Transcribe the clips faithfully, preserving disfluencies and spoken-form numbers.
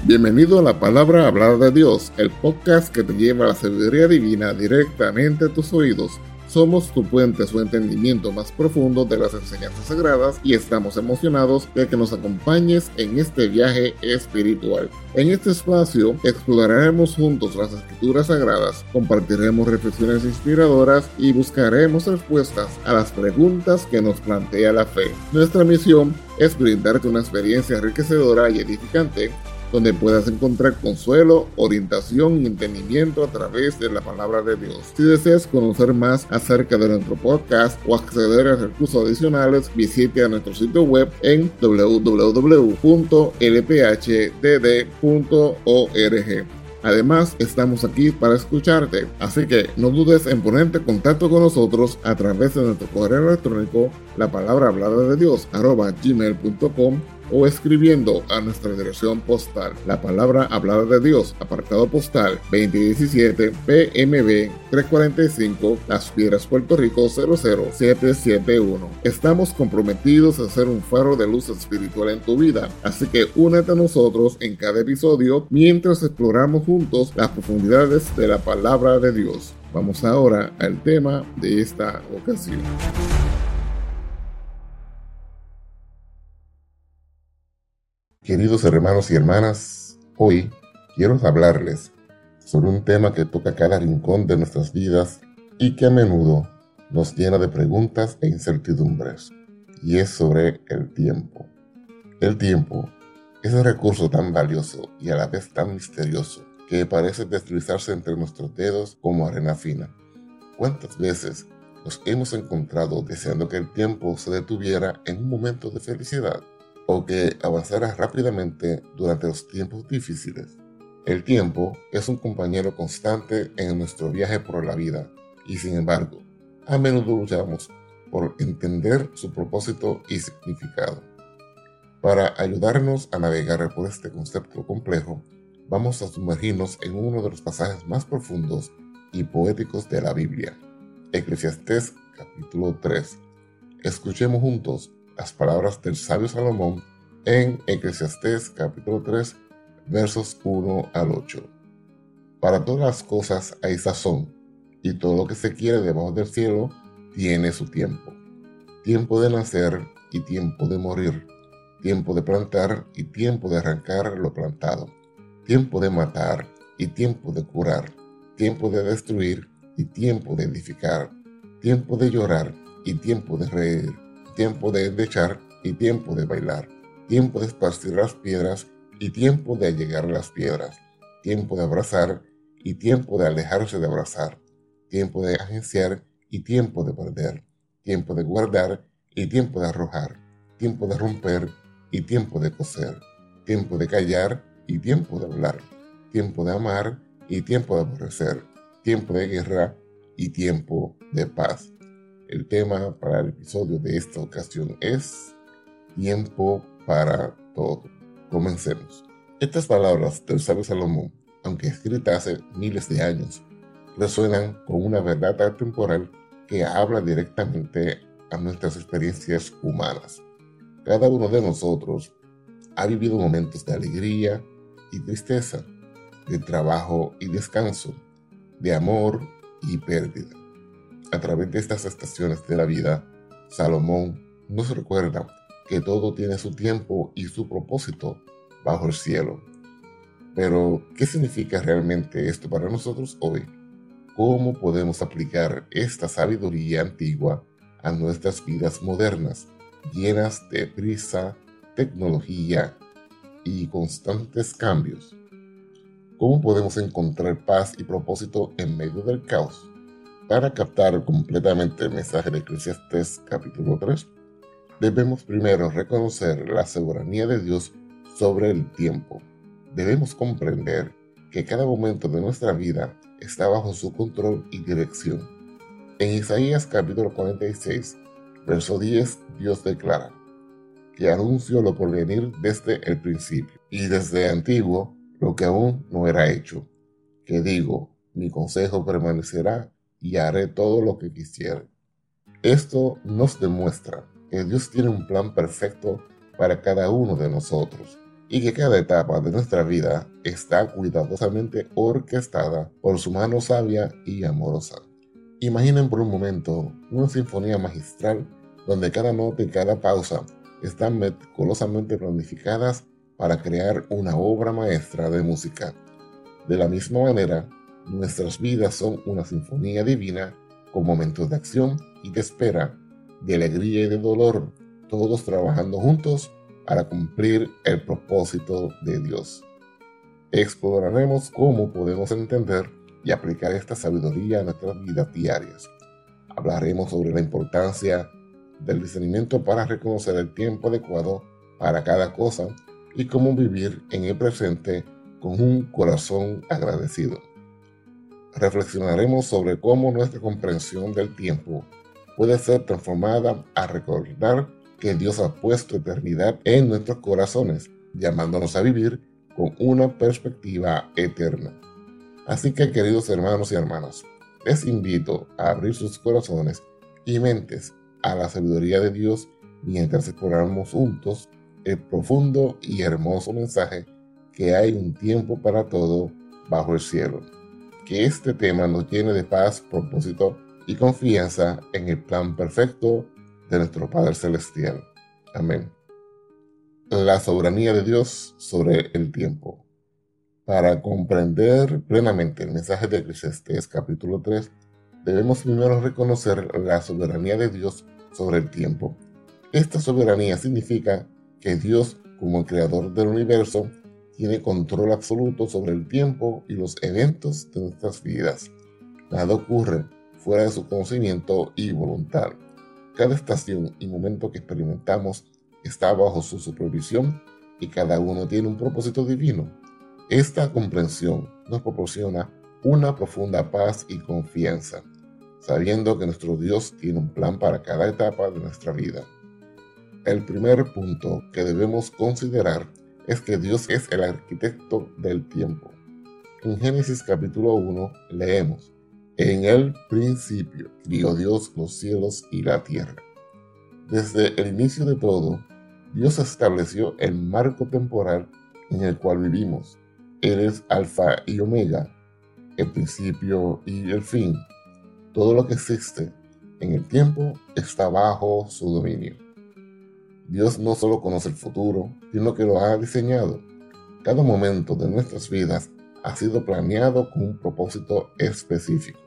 Bienvenido a La Palabra Hablada de Dios, el podcast que te lleva la sabiduría divina directamente a tus oídos. Somos tu puente a su entendimiento más profundo de las enseñanzas sagradas y estamos emocionados de que nos acompañes en este viaje espiritual. En este espacio exploraremos juntos las escrituras sagradas, compartiremos reflexiones inspiradoras y buscaremos respuestas a las preguntas que nos plantea la fe. Nuestra misión es brindarte una experiencia enriquecedora y edificante donde puedas encontrar consuelo, orientación y entendimiento a través de la palabra de Dios. Si deseas conocer más acerca de nuestro podcast o acceder a recursos adicionales, visite a nuestro sitio web en w w w punto l p h d d punto org. Además, estamos aquí para escucharte, así que no dudes en ponerte en contacto con nosotros a través de nuestro correo electrónico, la palabra hablada de Dios, arroba gmail punto com, o escribiendo a nuestra dirección postal, La Palabra Hablada de Dios, apartado postal veinte diecisiete P M B trescientos cuarenta y cinco, Las Piedras, Puerto Rico cero cero siete siete uno. Estamos comprometidos a ser un faro de luz espiritual en tu vida, así que únete a nosotros en cada episodio mientras exploramos juntos las profundidades de la Palabra de Dios. Vamos ahora al tema de esta ocasión. Queridos hermanos y hermanas, hoy quiero hablarles sobre un tema que toca cada rincón de nuestras vidas y que a menudo nos llena de preguntas e incertidumbres, y es sobre el tiempo. El tiempo es un recurso tan valioso y a la vez tan misterioso que parece deslizarse entre nuestros dedos como arena fina. ¿Cuántas veces nos hemos encontrado deseando que el tiempo se detuviera en un momento de felicidad, o que avanzara rápidamente durante los tiempos difíciles? El tiempo es un compañero constante en nuestro viaje por la vida y, sin embargo, a menudo luchamos por entender su propósito y significado. Para ayudarnos a navegar por este concepto complejo, vamos a sumergirnos en uno de los pasajes más profundos y poéticos de la Biblia, Eclesiastés capítulo tres. Escuchemos juntos las palabras del sabio Salomón en Eclesiastés capítulo tres, versos uno al ocho. Para todas las cosas hay sazón, y todo lo que se quiere debajo del cielo tiene su tiempo. Tiempo de nacer y tiempo de morir, tiempo de plantar y tiempo de arrancar lo plantado, tiempo de matar y tiempo de curar, tiempo de destruir y tiempo de edificar, tiempo de llorar y tiempo de reír, tiempo de endechar y tiempo de bailar, tiempo de esparcir las piedras y tiempo de allegar las piedras, tiempo de abrazar y tiempo de alejarse de abrazar, tiempo de agenciar y tiempo de perder, tiempo de guardar y tiempo de arrojar, tiempo de romper y tiempo de coser, tiempo de callar y tiempo de hablar, tiempo de amar y tiempo de aborrecer, tiempo de guerra y tiempo de paz. El tema para el episodio de esta ocasión es tiempo para todo. Comencemos. Estas palabras del sabio Salomón, aunque escritas hace miles de años, resuenan con una verdad atemporal que habla directamente a nuestras experiencias humanas. Cada uno de nosotros ha vivido momentos de alegría y tristeza, de trabajo y descanso, de amor y pérdida. A través de estas estaciones de la vida, Salomón nos recuerda que todo tiene su tiempo y su propósito bajo el cielo. Pero, ¿qué significa realmente esto para nosotros hoy? ¿Cómo podemos aplicar esta sabiduría antigua a nuestras vidas modernas, llenas de prisa, tecnología y constantes cambios? ¿Cómo podemos encontrar paz y propósito en medio del caos? Para captar completamente el mensaje de Eclesiastés capítulo tres, debemos primero reconocer la soberanía de Dios sobre el tiempo. Debemos comprender que cada momento de nuestra vida está bajo su control y dirección. En Isaías capítulo cuarenta y seis, verso diez, Dios declara: que anuncio lo por venir desde el principio, y desde antiguo lo que aún no era hecho, que digo, mi consejo permanecerá, y haré todo lo que quisiere. Esto nos demuestra que Dios tiene un plan perfecto para cada uno de nosotros, y que cada etapa de nuestra vida está cuidadosamente orquestada por su mano sabia y amorosa. Imaginen por un momento una sinfonía magistral donde cada nota y cada pausa están meticulosamente planificadas para crear una obra maestra de música. De la misma manera, nuestras vidas son una sinfonía divina con momentos de acción y de espera, de alegría y de dolor, todos trabajando juntos para cumplir el propósito de Dios. Exploraremos cómo podemos entender y aplicar esta sabiduría a nuestras vidas diarias. Hablaremos sobre la importancia del discernimiento para reconocer el tiempo adecuado para cada cosa y cómo vivir en el presente con un corazón agradecido. Reflexionaremos sobre cómo nuestra comprensión del tiempo puede ser transformada a recordar que Dios ha puesto eternidad en nuestros corazones, llamándonos a vivir con una perspectiva eterna. Así que, queridos hermanos y hermanas, les invito a abrir sus corazones y mentes a la sabiduría de Dios mientras exploramos juntos el profundo y hermoso mensaje que hay un tiempo para todo bajo el cielo. Que este tema nos llene de paz, propósito y confianza en el plan perfecto de nuestro Padre Celestial. Amén. La soberanía de Dios sobre el tiempo. Para comprender plenamente el mensaje de Eclesiastés capítulo tres, debemos primero reconocer la soberanía de Dios sobre el tiempo. Esta soberanía significa que Dios, como el creador del universo, tiene control absoluto sobre el tiempo y los eventos de nuestras vidas. Nada ocurre fuera de su conocimiento y voluntad. Cada estación y momento que experimentamos está bajo su supervisión y cada uno tiene un propósito divino. Esta comprensión nos proporciona una profunda paz y confianza, sabiendo que nuestro Dios tiene un plan para cada etapa de nuestra vida. El primer punto que debemos considerar es que Dios es el arquitecto del tiempo. En Génesis capítulo uno leemos: en el principio crió Dios los cielos y la tierra. Desde el inicio de todo, Dios estableció el marco temporal en el cual vivimos. Él es Alfa y Omega, el principio y el fin. Todo lo que existe en el tiempo está bajo su dominio. Dios no solo conoce el futuro, sino que lo ha diseñado. Cada momento de nuestras vidas ha sido planeado con un propósito específico.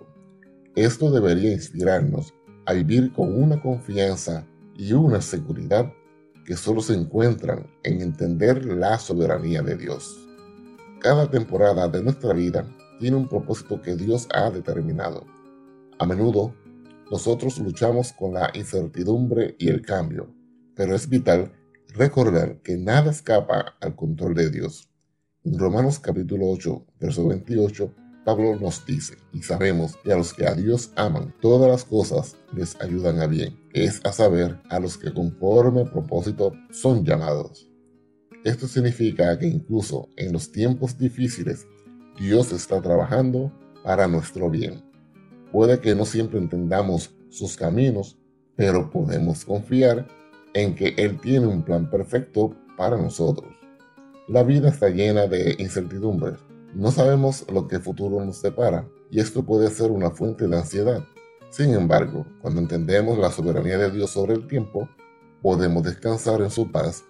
Esto debería inspirarnos a vivir con una confianza y una seguridad que solo se encuentran en entender la soberanía de Dios. Cada temporada de nuestra vida tiene un propósito que Dios ha determinado. A menudo, nosotros luchamos con la incertidumbre y el cambio, pero es vital recordar que nada escapa al control de Dios. En Romanos capítulo ocho, verso veintiocho, Pablo nos dice: y sabemos que a los que a Dios aman, todas las cosas les ayudan a bien, es a saber, a los que conforme al propósito son llamados. Esto significa que incluso en los tiempos difíciles, Dios está trabajando para nuestro bien. Puede que no siempre entendamos sus caminos, pero podemos confiar en que Él tiene un plan perfecto para nosotros. La vida está llena de incertidumbres. No sabemos lo que el futuro nos depara, y esto puede ser una fuente de ansiedad. Sin embargo, cuando entendemos la soberanía de Dios sobre el tiempo, podemos descansar en su paz.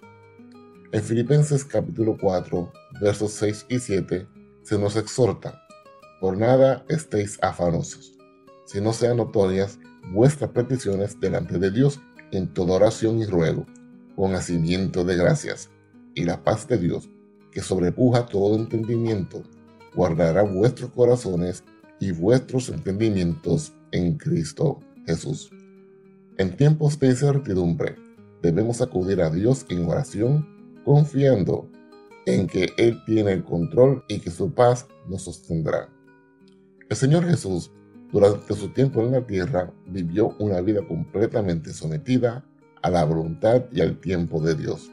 En Filipenses capítulo cuatro, versos seis y siete, se nos exhorta: por nada estéis afanosos, si no sean notorias vuestras peticiones delante de Dios en toda oración y ruego, con hacimiento de gracias, y la paz de Dios, que sobrepuja todo entendimiento, guardará vuestros corazones y vuestros entendimientos en Cristo Jesús. En tiempos de incertidumbre, debemos acudir a Dios en oración, confiando en que Él tiene el control y que su paz nos sostendrá. El Señor Jesús, durante su tiempo en la tierra, vivió una vida completamente sometida a la voluntad y al tiempo de Dios.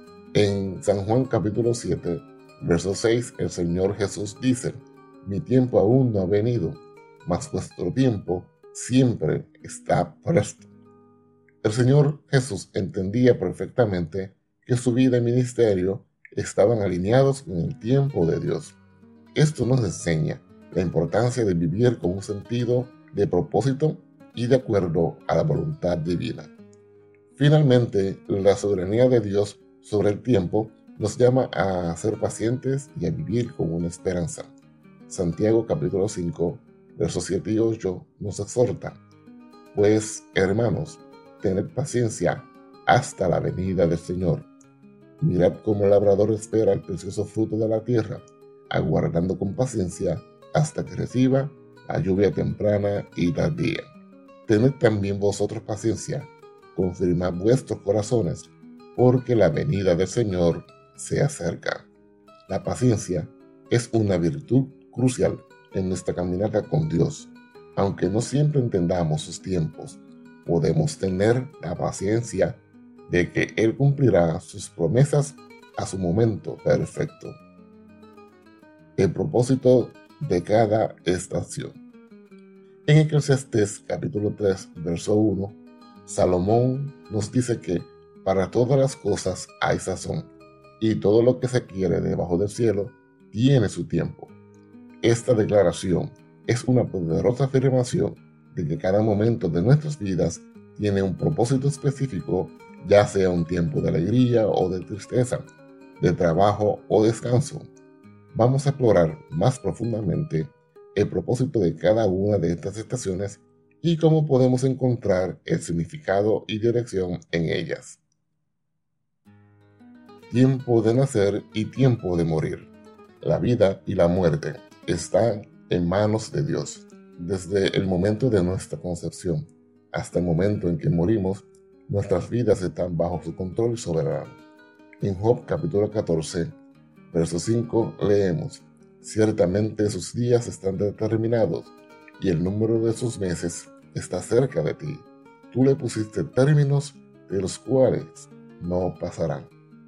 En San Juan capítulo siete, verso seis, el Señor Jesús dice: mi tiempo aún no ha venido, mas vuestro tiempo siempre está presto. El Señor Jesús entendía perfectamente que su vida y ministerio estaban alineados con el tiempo de Dios. Esto nos enseña la importancia de vivir con un sentido de propósito y de acuerdo a la voluntad divina. Finalmente, la soberanía de Dios sobre el tiempo nos llama a ser pacientes y a vivir con una esperanza. Santiago capítulo cinco, versos siete y ocho nos exhorta: pues, hermanos, tened paciencia hasta la venida del Señor. Mirad cómo el labrador espera el precioso fruto de la tierra, aguardando con paciencia hasta que reciba la lluvia temprana y tardía. Tened también vosotros paciencia, confirmad vuestros corazones, porque la venida del Señor se acerca. La paciencia es una virtud crucial en nuestra caminata con Dios. Aunque no siempre entendamos sus tiempos, podemos tener la paciencia de que Él cumplirá sus promesas a su momento perfecto. El propósito de cada estación. En Eclesiastés capítulo tres, verso uno, Salomón nos dice que para todas las cosas hay sazón, y todo lo que se quiere debajo del cielo tiene su tiempo. Esta declaración es una poderosa afirmación de que cada momento de nuestras vidas tiene un propósito específico, ya sea un tiempo de alegría o de tristeza, de trabajo o descanso. Vamos a explorar más profundamente el propósito de cada una de estas estaciones y cómo podemos encontrar el significado y dirección en ellas. Tiempo de nacer y tiempo de morir. La vida y la muerte están en manos de Dios. Desde el momento de nuestra concepción hasta el momento en que morimos, nuestras vidas están bajo su control soberano. En Job capítulo catorce, verso cinco, leemos: ciertamente sus días están determinados, y el número de sus meses está cerca de ti. Tú le pusiste términos de los cuales no pasarán.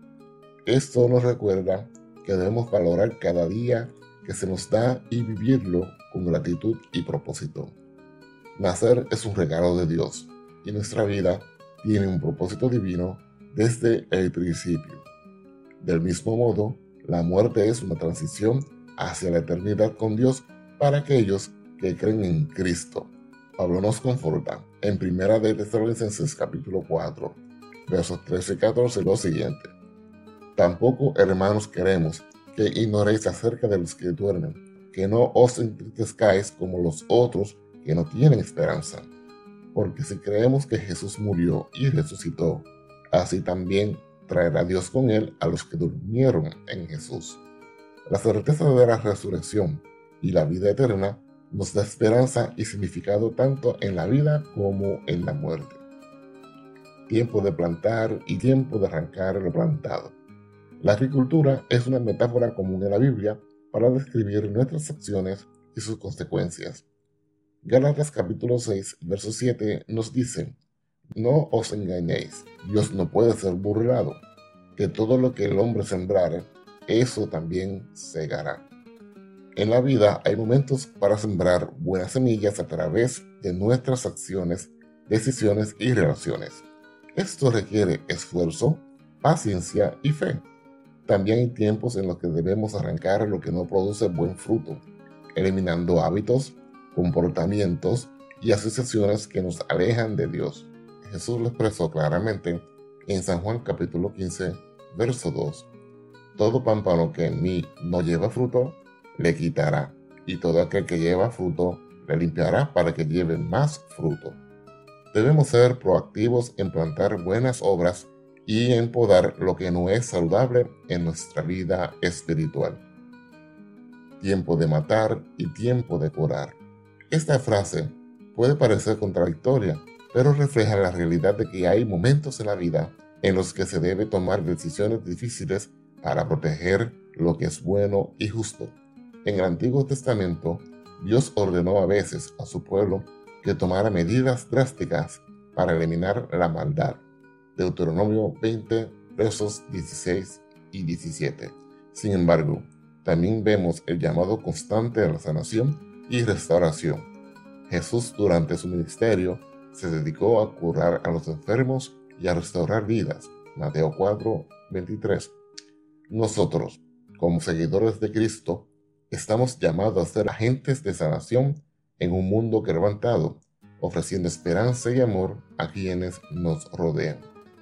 Esto nos recuerda que debemos valorar cada día que se nos da y vivirlo con gratitud y propósito. Nacer es un regalo de Dios, y nuestra vida tiene un propósito divino desde el principio. Del mismo modo, la muerte es una transición hacia la eternidad con Dios para aquellos que creen en Cristo. Pablo nos conforta en Primera de Tesalonicenses capítulo cuatro, versos trece y catorce, lo siguiente: tampoco, hermanos, queremos que ignoréis acerca de los que duermen, que no os entristezcáis como los otros que no tienen esperanza. Porque si creemos que Jesús murió y resucitó, así también traerá Dios con él a los que durmieron en Jesús. La certeza de la resurrección y la vida eterna nos da esperanza y significado tanto en la vida como en la muerte. Tiempo de plantar y tiempo de arrancar lo plantado. La agricultura es una metáfora común en la Biblia para describir nuestras acciones y sus consecuencias. Gálatas capítulo seis, verso siete nos dice: no os engañéis, Dios no puede ser burlado, que todo lo que el hombre sembrare, eso también segará. En la vida hay momentos para sembrar buenas semillas a través de nuestras acciones, decisiones y relaciones. Esto requiere esfuerzo, paciencia y fe. También hay tiempos en los que debemos arrancar lo que no produce buen fruto, eliminando hábitos, comportamientos y asociaciones que nos alejan de Dios. Jesús lo expresó claramente en San Juan capítulo quince, verso dos. Todo pámpano que en mí no lleva fruto, le quitará, y todo aquel que lleva fruto, le limpiará para que lleve más fruto. Debemos ser proactivos en plantar buenas obras y en podar lo que no es saludable en nuestra vida espiritual. Tiempo de matar y tiempo de curar. Esta frase puede parecer contradictoria, pero refleja la realidad de que hay momentos en la vida en los que se debe tomar decisiones difíciles para proteger lo que es bueno y justo. En el Antiguo Testamento, Dios ordenó a veces a su pueblo que tomara medidas drásticas para eliminar la maldad. Deuteronomio veinte, versos dieciséis y diecisiete. Sin embargo, también vemos el llamado constante a la sanación y restauración. Jesús, durante su ministerio, se dedicó a curar a los enfermos y a restaurar vidas. Mateo cuatro, veintitrés. Nosotros, como seguidores de Cristo, estamos llamados a ser agentes de sanación en un mundo quebrantado, ofreciendo esperanza y amor a quienes nos rodean.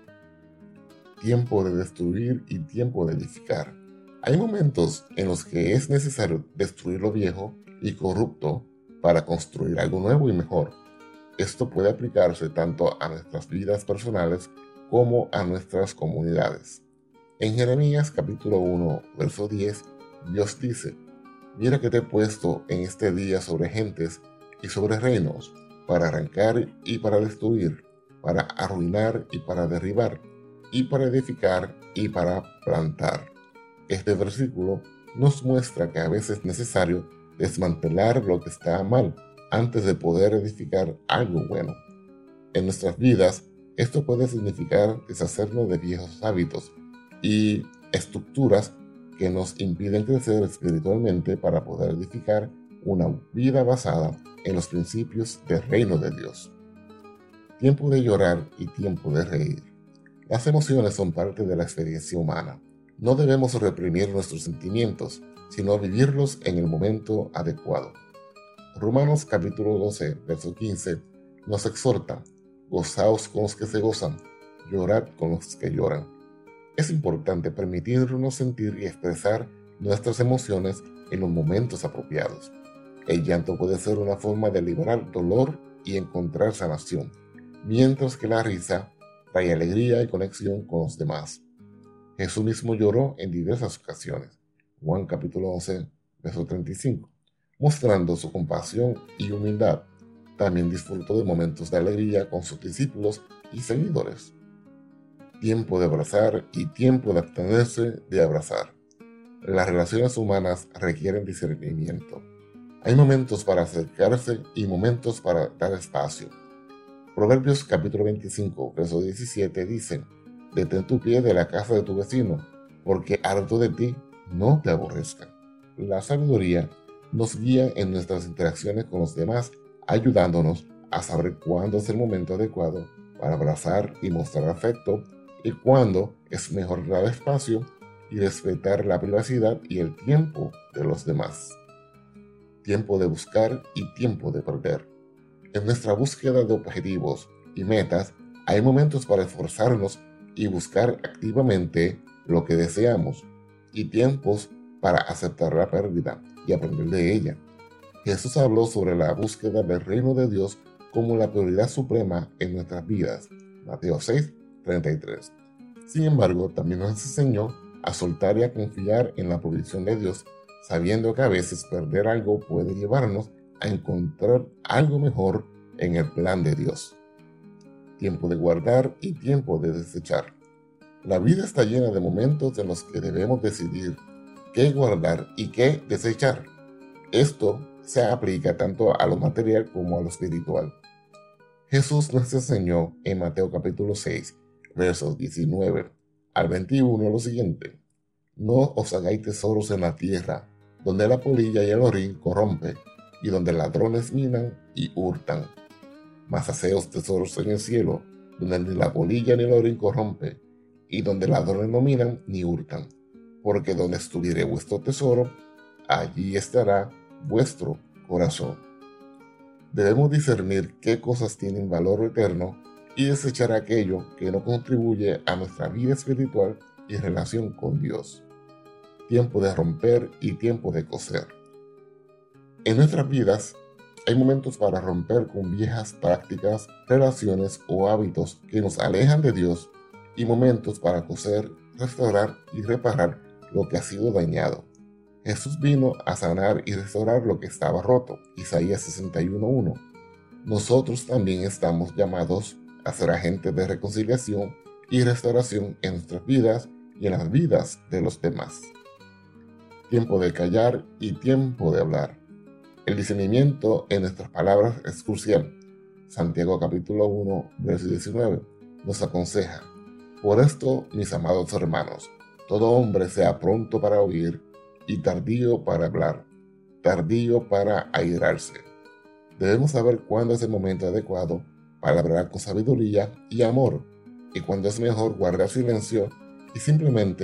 Tiempo de destruir y tiempo de edificar. Hay momentos en los que es necesario destruir lo viejo y corrupto para construir algo nuevo y mejor. Esto puede aplicarse tanto a nuestras vidas personales como a nuestras comunidades. En Jeremías capítulo uno, verso diez, Dios dice: Mira que te he puesto en este día sobre gentes y sobre reinos, para arrancar y para destruir, para arruinar y para derribar, y para edificar y para plantar. Este versículo nos muestra que a veces es necesario desmantelar lo que está mal antes de poder edificar algo bueno. En nuestras vidas, esto puede significar deshacernos de viejos hábitos y estructuras que nos impiden crecer espiritualmente para poder edificar una vida basada en los principios del reino de Dios. Tiempo de llorar y tiempo de reír. Las emociones son parte de la experiencia humana. No debemos reprimir nuestros sentimientos, sino vivirlos en el momento adecuado. Romanos capítulo doce, verso quince, nos exhorta: gozaos con los que se gozan, llorad con los que lloran. Es importante permitirnos sentir y expresar nuestras emociones en los momentos apropiados. El llanto puede ser una forma de liberar dolor y encontrar sanación, mientras que la risa trae alegría y conexión con los demás. Jesús mismo lloró en diversas ocasiones. Juan capítulo once, verso treinta y cinco, mostrando su compasión y humildad. También disfrutó de momentos de alegría con sus discípulos y seguidores. Tiempo de abrazar y tiempo de abstenerse de abrazar. Las relaciones humanas requieren discernimiento. Hay momentos para acercarse y momentos para dar espacio. Proverbios capítulo veinticinco, verso diecisiete dice: Detén tu pie de la casa de tu vecino, porque harto de ti no te aborrezca. La sabiduría nos guía en nuestras interacciones con los demás, ayudándonos a saber cuándo es el momento adecuado para abrazar y mostrar afecto, y cuándo es mejor dar espacio y respetar la privacidad y el tiempo de los demás. Tiempo de buscar y tiempo de perder. En nuestra búsqueda de objetivos y metas, hay momentos para esforzarnos y buscar activamente lo que deseamos, y tiempos para aceptar la pérdida y aprender de ella. Jesús habló sobre la búsqueda del reino de Dios como la prioridad suprema en nuestras vidas. Mateo seis, treinta y tres. Sin embargo, también nos enseñó a soltar y a confiar en la provisión de Dios, sabiendo que a veces perder algo puede llevarnos a encontrar algo mejor en el plan de Dios. Tiempo de guardar y tiempo de desechar. La vida está llena de momentos en los que debemos decidir qué guardar y qué desechar. Esto se aplica tanto a lo material como a lo espiritual. Jesús nos enseñó en Mateo capítulo seis, versos diecinueve al veintiuno lo siguiente: No os hagáis tesoros en la tierra, donde la polilla y el orín corrompe, y donde ladrones minan y hurtan. Mas haceos tesoros en el cielo, donde ni la polilla ni el orín corrompe, y donde ladrones no minan ni hurtan. Porque donde estuviere vuestro tesoro, allí estará vuestro corazón. Debemos discernir qué cosas tienen valor eterno y desechar aquello que no contribuye a nuestra vida espiritual y relación con Dios. Tiempo de romper y tiempo de coser. En nuestras vidas hay momentos para romper con viejas prácticas, relaciones o hábitos que nos alejan de Dios, y momentos para coser, restaurar y reparar lo que ha sido dañado. Jesús vino a sanar y restaurar lo que estaba roto. Isaías sesenta y uno uno. Nosotros también estamos llamados a ser agentes de reconciliación y restauración en nuestras vidas y en las vidas de los demás. Tiempo de callar y tiempo de hablar. El discernimiento en nuestras palabras es crucial. Santiago capítulo uno, verso diecinueve nos aconseja: Por esto, mis amados hermanos, todo hombre sea pronto para oír y tardío para hablar, tardío para airarse. Debemos saber cuándo es el momento adecuado para hablar con sabiduría y amor, y cuándo es mejor guardar silencio y simplemente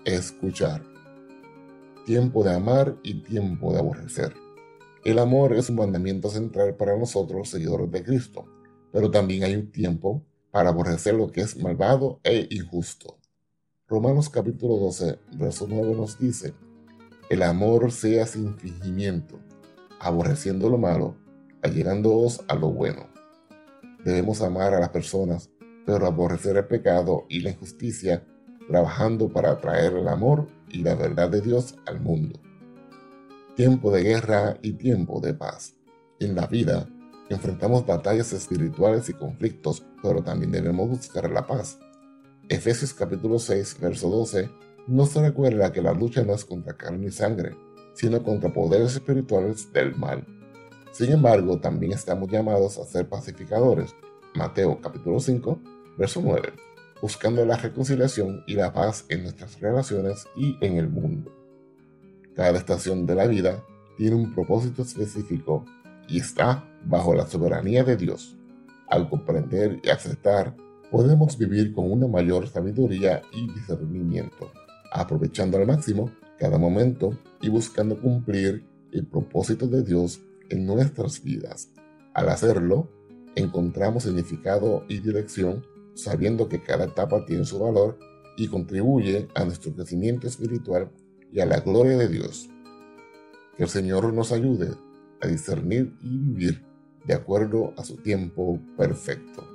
escuchar. Tiempo de amar y tiempo de aborrecer. El amor es un mandamiento central para nosotros, seguidores de Cristo, pero también hay un tiempo para aborrecer lo que es malvado e injusto. Romanos capítulo doce, verso nueve nos dice: el amor sea sin fingimiento, aborreciendo lo malo, allegándoos a lo bueno. Debemos amar a las personas, pero aborrecer el pecado y la injusticia, trabajando para traer el amor y la verdad de Dios al mundo. Tiempo de guerra y tiempo de paz. En la vida, enfrentamos batallas espirituales y conflictos, pero también debemos buscar la paz. Efesios capítulo seis, verso doce, nos recuerda que la lucha no es contra carne y sangre, sino contra poderes espirituales del mal. Sin embargo, también estamos llamados a ser pacificadores. Mateo capítulo cinco, verso nueve, buscando la reconciliación y la paz en nuestras relaciones y en el mundo. Cada estación de la vida tiene un propósito específico y está bajo la soberanía de Dios. Al comprender y aceptar, podemos vivir con una mayor sabiduría y discernimiento, aprovechando al máximo cada momento y buscando cumplir el propósito de Dios en nuestras vidas. Al hacerlo, encontramos significado y dirección, sabiendo que cada etapa tiene su valor y contribuye a nuestro crecimiento espiritual y a la gloria de Dios. Que el Señor nos ayude a discernir y vivir de acuerdo a su tiempo perfecto.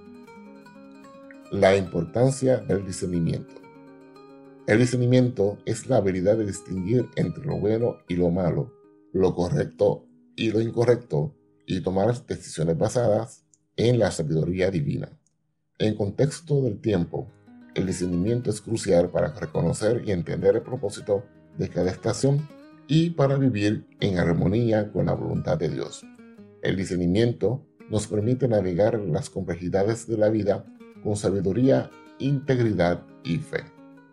La importancia del discernimiento. El discernimiento es la habilidad de distinguir entre lo bueno y lo malo, lo correcto y lo incorrecto, y tomar decisiones basadas en la sabiduría divina. En contexto del tiempo, el discernimiento es crucial para reconocer y entender el propósito de cada estación y para vivir en armonía con la voluntad de Dios. El discernimiento nos permite navegar las complejidades de la vida con sabiduría, integridad y fe.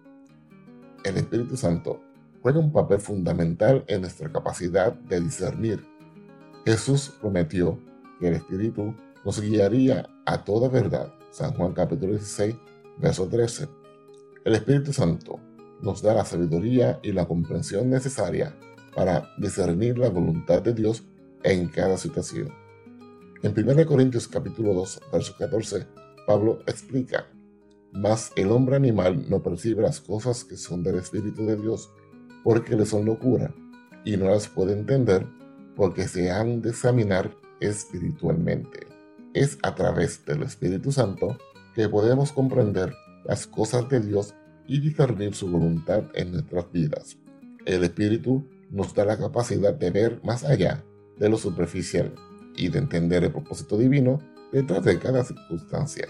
El Espíritu Santo juega un papel fundamental en nuestra capacidad de discernir. Jesús prometió que el Espíritu nos guiaría a toda verdad. San Juan capítulo dieciséis, verso trece. El Espíritu Santo nos da la sabiduría y la comprensión necesaria para discernir la voluntad de Dios en cada situación. En primera Corintios capítulo dos, verso catorce, Pablo explica: mas el hombre animal no percibe las cosas que son del Espíritu de Dios, porque le son locura, y no las puede entender, porque se han de examinar espiritualmente. Es a través del Espíritu Santo que podemos comprender las cosas de Dios y discernir su voluntad en nuestras vidas. El Espíritu nos da la capacidad de ver más allá de lo superficial y de entender el propósito divino detrás de cada circunstancia.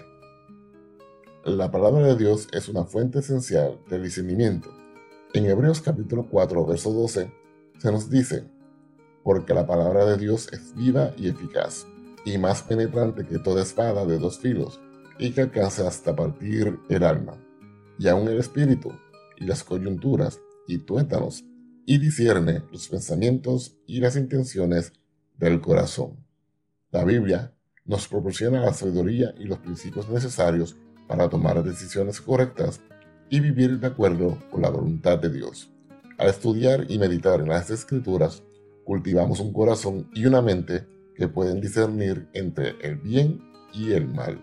La palabra de Dios es una fuente esencial del discernimiento. En Hebreos capítulo cuatro, verso doce, se nos dice: porque la palabra de Dios es viva y eficaz, y más penetrante que toda espada de dos filos, y que alcanza hasta partir el alma, y aun el espíritu, y las coyunturas, y tuétanos, y discierne los pensamientos y las intenciones del corazón. La Biblia nos proporciona la sabiduría y los principios necesarios para tomar decisiones correctas y vivir de acuerdo con la voluntad de Dios. Al estudiar y meditar en las Escrituras, cultivamos un corazón y una mente que pueden discernir entre el bien y el mal.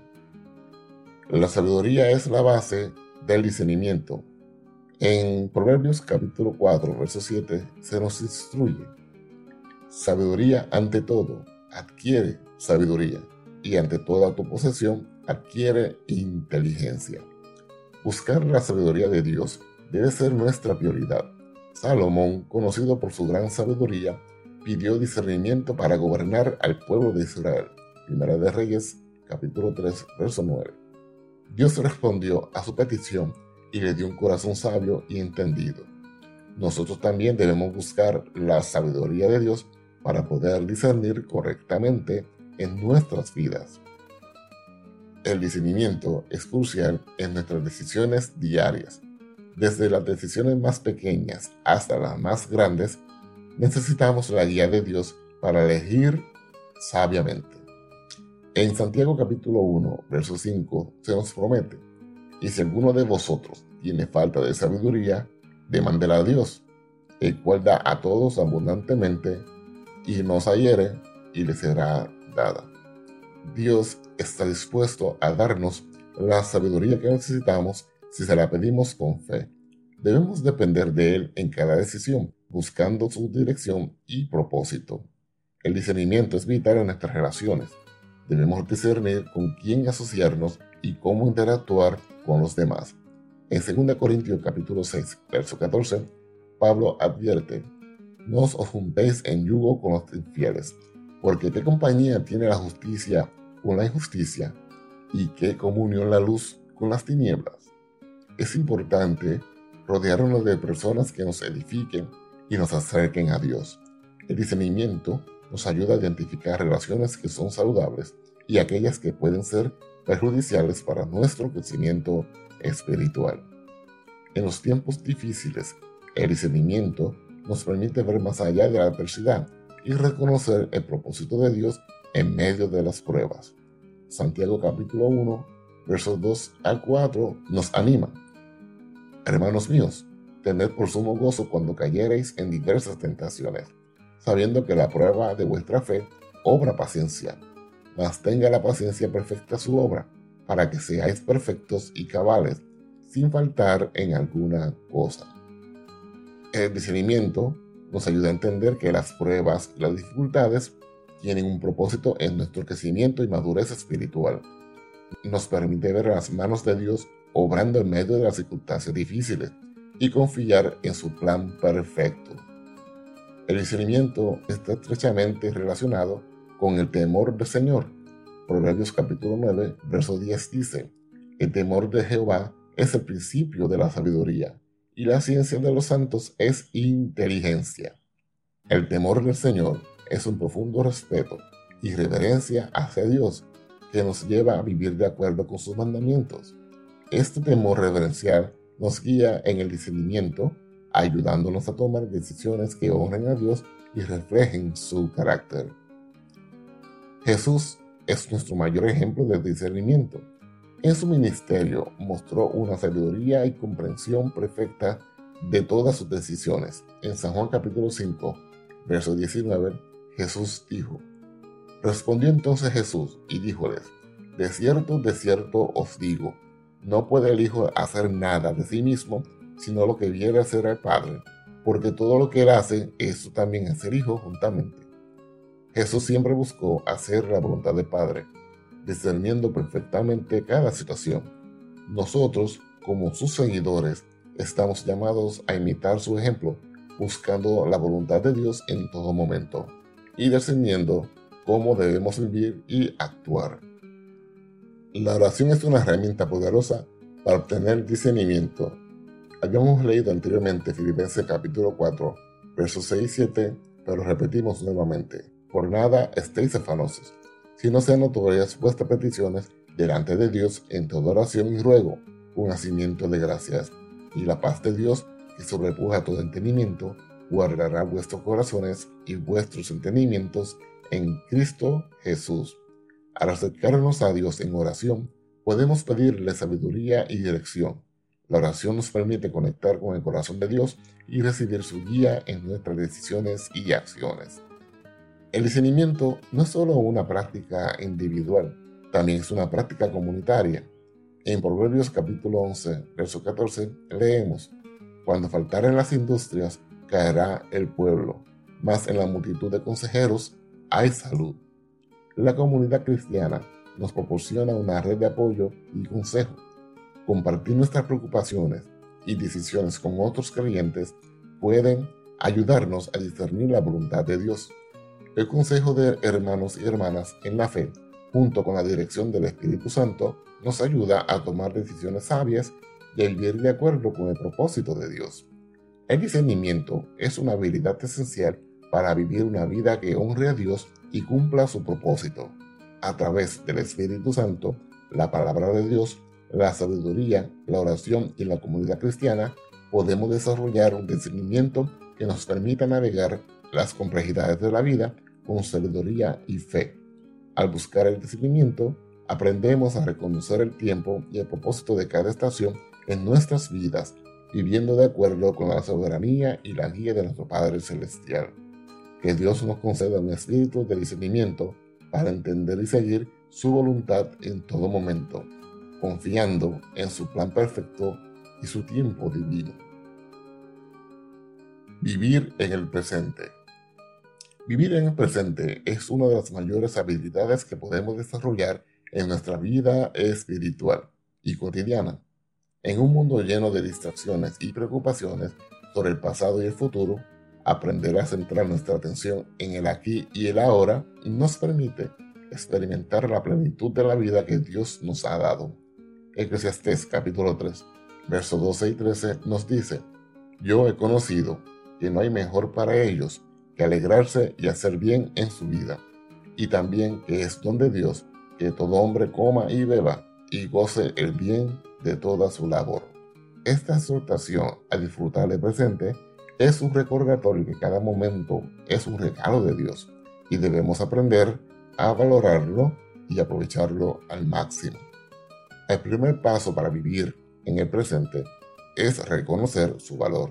La sabiduría es la base del discernimiento. En Proverbios capítulo cuatro, verso siete, se nos instruye: sabiduría ante todo, adquiere sabiduría, y ante toda tu posesión adquiere inteligencia. Buscar la sabiduría de Dios debe ser nuestra prioridad. Salomón, conocido por su gran sabiduría, pidió discernimiento para gobernar al pueblo de Israel. Primera de Reyes, capítulo tres, verso nueve. Dios respondió a su petición y le dio un corazón sabio y entendido. Nosotros también debemos buscar la sabiduría de Dios para poder discernir correctamente en nuestras vidas. El discernimiento es crucial en nuestras decisiones diarias. Desde las decisiones más pequeñas hasta las más grandes, necesitamos la guía de Dios para elegir sabiamente. En Santiago capítulo uno, verso cinco, se nos promete: y si alguno de vosotros tiene falta de sabiduría, Demándela a Dios, el cual da a todos abundantemente, y nos hiere y le será dada. Dios está dispuesto a darnos la sabiduría que necesitamos si se la pedimos con fe. Debemos depender de Él en cada decisión, buscando su dirección y propósito. El discernimiento es vital en nuestras relaciones. Debemos discernir con quién asociarnos y cómo interactuar con los demás. En segunda Corintios capítulo seis, verso catorce, Pablo advierte: no os juntéis en yugo con los infieles, porque qué compañía tiene la justicia con la injusticia, y qué comunión la luz con las tinieblas. Es importante rodearnos de personas que nos edifiquen y nos acerquen a Dios. El discernimiento nos ayuda a identificar relaciones que son saludables y aquellas que pueden ser perjudiciales para nuestro crecimiento espiritual. En los tiempos difíciles, el discernimiento nos permite ver más allá de la adversidad y reconocer el propósito de Dios en medio de las pruebas. Santiago capítulo uno, versos dos al cuatro nos anima: hermanos míos, tened por sumo gozo cuando cayereis en diversas tentaciones, sabiendo que la prueba de vuestra fe obra paciencia. Mas tenga la paciencia perfecta su obra, para que seáis perfectos y cabales, sin faltar en alguna cosa. El discernimiento nos ayuda a entender que las pruebas y las dificultades tienen un propósito en nuestro crecimiento y madurez espiritual. Nos permite ver las manos de Dios obrando en medio de las circunstancias difíciles y confiar en su plan perfecto. El discernimiento está estrechamente relacionado con el temor del Señor. Proverbios capítulo nueve, verso diez dice: el temor de Jehová es el principio de la sabiduría, y la ciencia de los santos es inteligencia. El temor del Señor es un profundo respeto y reverencia hacia Dios que nos lleva a vivir de acuerdo con sus mandamientos. Este temor reverencial nos guía en el discernimiento, ayudándonos a tomar decisiones que honren a Dios y reflejen su carácter. Jesús es nuestro mayor ejemplo de discernimiento. En su ministerio mostró una sabiduría y comprensión perfecta de todas sus decisiones. En San Juan capítulo cinco, verso diecinueve, Jesús dijo: respondió entonces Jesús y díjoles: de cierto, de cierto os digo, no puede el Hijo hacer nada de sí mismo, sino lo que viere hacer al Padre, porque todo lo que él hace, eso también es el Hijo juntamente. Jesús siempre buscó hacer la voluntad del Padre, discerniendo perfectamente cada situación. Nosotros, como sus seguidores, estamos llamados a imitar su ejemplo, buscando la voluntad de Dios en todo momento y discerniendo cómo debemos vivir y actuar. La oración es una herramienta poderosa para obtener discernimiento. Habíamos leído anteriormente Filipenses capítulo cuatro, versos seis y siete, pero repetimos nuevamente: por nada estéis afanosos, sino sean notorias vuestras peticiones delante de Dios en toda oración y ruego, con hacimiento de gracias, y la paz de Dios, que sobrepuja todo entendimiento, guardará vuestros corazones y vuestros entendimientos en Cristo Jesús. Al acercarnos a Dios en oración, podemos pedirle sabiduría y dirección. La oración nos permite conectar con el corazón de Dios y recibir su guía en nuestras decisiones y acciones. El discernimiento no es solo una práctica individual, también es una práctica comunitaria. En Proverbios capítulo once, verso catorce, leemos: cuando faltaren las industrias, caerá el pueblo, mas en la multitud de consejeros hay salud. La comunidad cristiana nos proporciona una red de apoyo y consejo. Compartir nuestras preocupaciones y decisiones con otros creyentes pueden ayudarnos a discernir la voluntad de Dios. El consejo de hermanos y hermanas en la fe, junto con la dirección del Espíritu Santo, nos ayuda a tomar decisiones sabias y a vivir de acuerdo con el propósito de Dios. El discernimiento es una habilidad esencial para vivir una vida que honre a Dios y cumpla su propósito. A través del Espíritu Santo, la palabra de Dios, la sabiduría, la oración y la comunidad cristiana, podemos desarrollar un discernimiento que nos permita navegar las complejidades de la vida con sabiduría y fe. Al buscar el discernimiento, aprendemos a reconocer el tiempo y el propósito de cada estación en nuestras vidas viviendo de acuerdo con la soberanía y la guía de nuestro Padre Celestial. Que Dios nos conceda un espíritu de discernimiento para entender y seguir su voluntad en todo momento, confiando en su plan perfecto y su tiempo divino. Vivir en el presente. Vivir en el presente es una de las mayores habilidades que podemos desarrollar en nuestra vida espiritual y cotidiana. En un mundo lleno de distracciones y preocupaciones sobre el pasado y el futuro, aprender a centrar nuestra atención en el aquí y el ahora nos permite experimentar la plenitud de la vida que Dios nos ha dado. Eclesiastés capítulo tres, versos doce y trece nos dice: Yo he conocido que no hay mejor para ellos que alegrarse y hacer bien en su vida, y también que es don de Dios que todo hombre coma y beba y goce el bien de toda su labor. Esta exhortación a disfrutar del presente es un recordatorio que cada momento es un regalo de Dios y debemos aprender a valorarlo y aprovecharlo al máximo. El primer paso para vivir en el presente es reconocer su valor.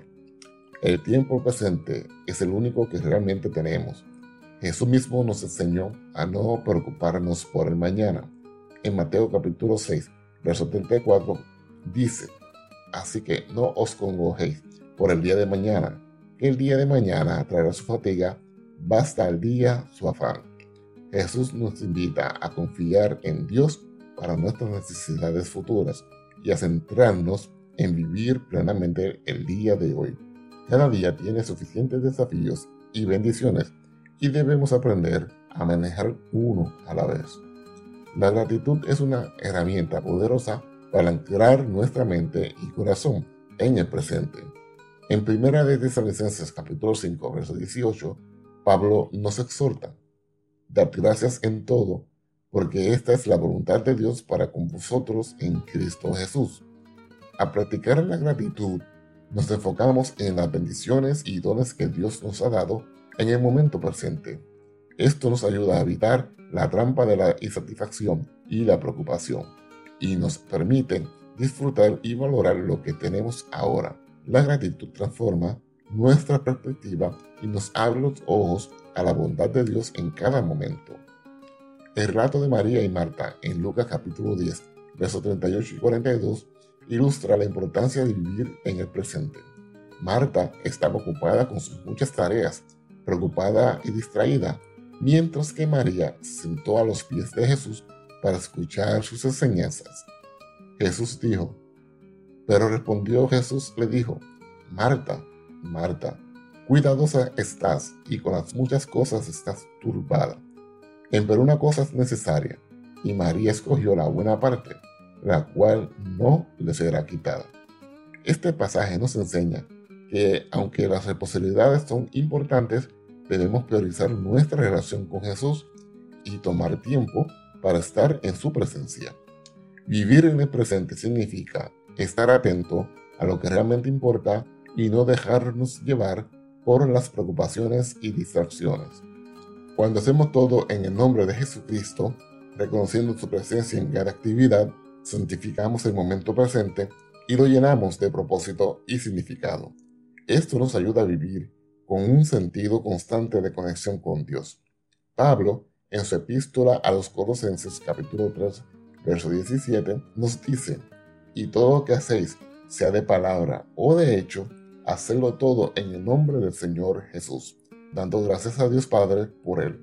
El tiempo presente es el único que realmente tenemos. Jesús mismo nos enseñó a no preocuparnos por el mañana. En Mateo capítulo seis, verso treinta y cuatro, dice: Así que no os congojéis por el día de mañana, que el día de mañana traerá su fatiga, basta el día su afán. Jesús nos invita a confiar en Dios para nuestras necesidades futuras y a centrarnos en vivir plenamente el día de hoy. Cada día tiene suficientes desafíos y bendiciones y debemos aprender a manejar uno a la vez. La gratitud es una herramienta poderosa para anclar nuestra mente y corazón en el presente. En Primera de Tesalonicenses capítulo cinco, verso dieciocho, Pablo nos exhorta: Dad gracias en todo, porque esta es la voluntad de Dios para con vosotros en Cristo Jesús. Al practicar la gratitud, nos enfocamos en las bendiciones y dones que Dios nos ha dado en el momento presente. Esto nos ayuda a evitar la trampa de la insatisfacción y la preocupación, y nos permite disfrutar y valorar lo que tenemos ahora. La gratitud transforma nuestra perspectiva y nos abre los ojos a la bondad de Dios en cada momento. El relato de María y Marta en Lucas capítulo diez, versos treinta y ocho y cuarenta y dos, ilustra la importancia de vivir en el presente. Marta estaba ocupada con sus muchas tareas, preocupada y distraída, mientras que María se sentó a los pies de Jesús para escuchar sus enseñanzas. Jesús dijo, pero respondió Jesús le dijo: Marta, Marta, cuidadosa estás y con las muchas cosas estás turbada. Pero una cosa es necesaria, y María escogió la buena parte, la cual no le será quitada. Este pasaje nos enseña que, aunque las responsabilidades son importantes, debemos priorizar nuestra relación con Jesús y tomar tiempo para estar en su presencia. Vivir en el presente significa estar atento a lo que realmente importa y no dejarnos llevar por las preocupaciones y distracciones. Cuando hacemos todo en el nombre de Jesucristo, reconociendo su presencia en cada actividad, santificamos el momento presente y lo llenamos de propósito y significado. Esto nos ayuda a vivir con un sentido constante de conexión con Dios. Pablo, en su epístola a los Colosenses capítulo tres, verso diecisiete, nos dice: y todo lo que hacéis, sea de palabra o de hecho, hacedlo todo en el nombre del Señor Jesús, dando gracias a Dios Padre por él.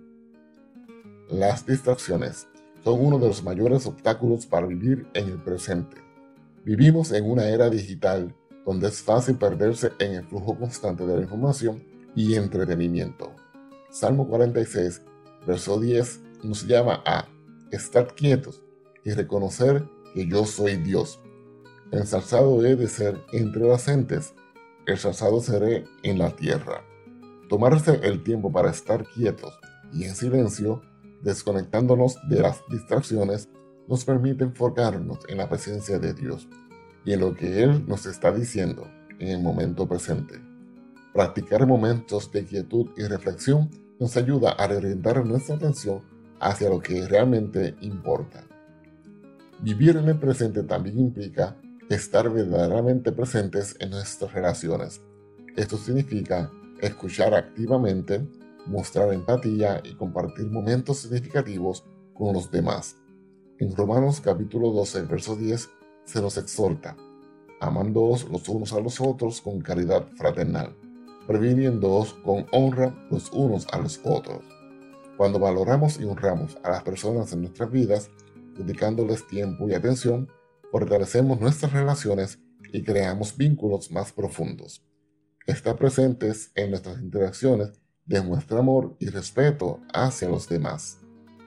Las distracciones son uno de los mayores obstáculos para vivir en el presente. Vivimos en una era digital donde es fácil perderse en el flujo constante de la información y entretenimiento. Salmo cuarenta y seis, verso diez, nos llama a estar quietos y reconocer que yo soy Dios. Ensalzado he de ser entre las gentes, exalzado seré en la tierra. Tomarse el tiempo para estar quietos y en silencio, desconectándonos de las distracciones, nos permite enfocarnos en la presencia de Dios y en lo que Él nos está diciendo en el momento presente. Practicar momentos de quietud y reflexión nos ayuda a reorientar nuestra atención hacia lo que realmente importa. Vivir en el presente también implica estar verdaderamente presentes en nuestras relaciones. Esto significa escuchar activamente, mostrar empatía y compartir momentos significativos con los demás. En Romanos capítulo doce, verso diez, se nos exhorta: amándoos los unos a los otros con caridad fraternal, previniéndoos con honra los unos a los otros. Cuando valoramos y honramos a las personas en nuestras vidas, dedicándoles tiempo y atención, fortalecemos nuestras relaciones y creamos vínculos más profundos. Estar presentes en nuestras interacciones demuestra amor y respeto hacia los demás.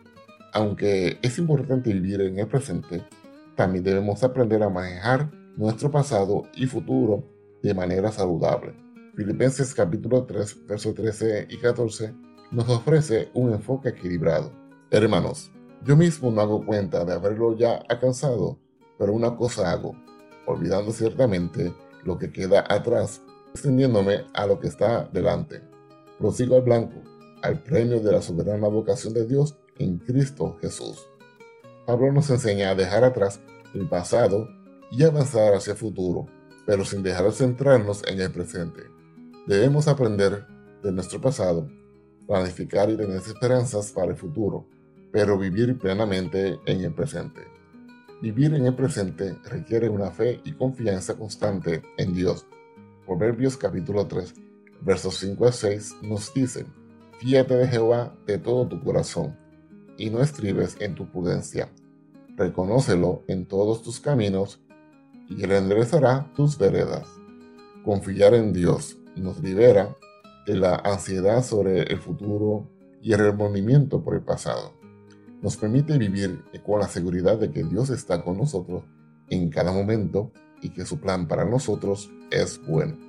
Aunque es importante vivir en el presente, también debemos aprender a manejar nuestro pasado y futuro de manera saludable. Filipenses capítulo tres, versos trece y catorce nos ofrece un enfoque equilibrado. Hermanos, yo mismo no hago cuenta de haberlo ya alcanzado, pero una cosa hago, olvidando ciertamente lo que queda atrás, extendiéndome a lo que está delante. Prosigo al blanco, al premio de la soberana vocación de Dios en Cristo Jesús. Pablo nos enseña a dejar atrás el pasado y avanzar hacia el futuro, pero sin dejar de centrarnos en el presente. Debemos aprender de nuestro pasado, planificar y tener esperanzas para el futuro, pero vivir plenamente en el presente. Vivir en el presente requiere una fe y confianza constante en Dios. Proverbios capítulo tres, versos cinco a seis nos dicen: fíate de Jehová de todo tu corazón, y no estribes en tu prudencia. Reconócelo en todos tus caminos, y Él enderezará tus veredas. Confiar en Dios nos libera de la ansiedad sobre el futuro y el remordimiento por el pasado. Nos permite vivir con la seguridad de que Dios está con nosotros en cada momento y que su plan para nosotros es bueno.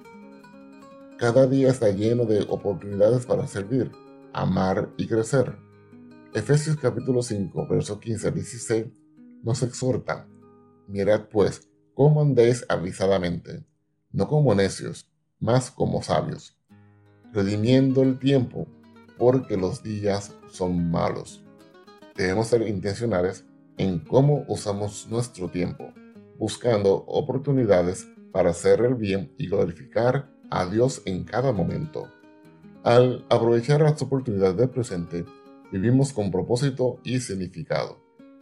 Cada día está lleno de oportunidades para servir, amar y crecer. Efesios capítulo cinco, versos quince a dieciséis nos exhorta: mirad pues cómo andéis avisadamente, no como necios, mas como sabios, redimiendo el tiempo, porque los días son malos. Debemos ser intencionales en cómo usamos nuestro tiempo, buscando oportunidades para hacer el bien y glorificar a Dios en cada momento. Al aprovechar las oportunidades del presente, vivimos con propósito y significado.